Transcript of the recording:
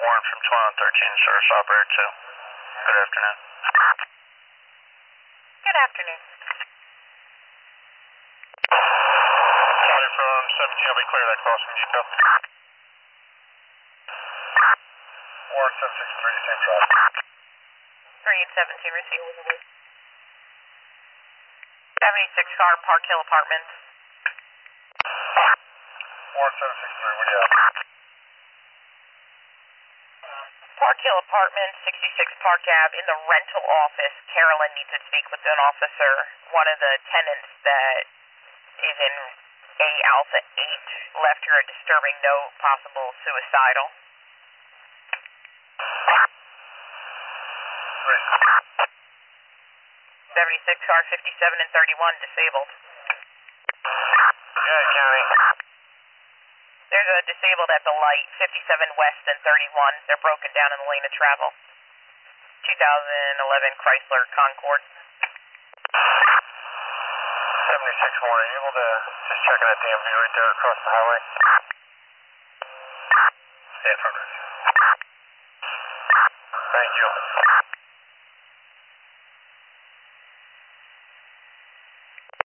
Warren from 1213, Service Operator 2. Good afternoon. Good afternoon. Somebody from 17 will be clear that crossing detail. Warren 763, same traffic. 3 and 17 received. 76 car, Park Hill Apartments. Warren 763, what do you have? Park Hill Apartments, 66 Park Ave, in the rental office. Carolyn needs to speak with an officer. One of the tenants that is in A Alpha 8 left her a disturbing note, possible suicidal. 76 car, 57 and 31, disabled. Yeah, County. There's a disabled at the light, 57 West and 31. They're broken down in the lane of travel. 2011 Chrysler Concord. 76 Warren, are you able to just check on that DMV right there across the highway? Stay in front of it. Thank you.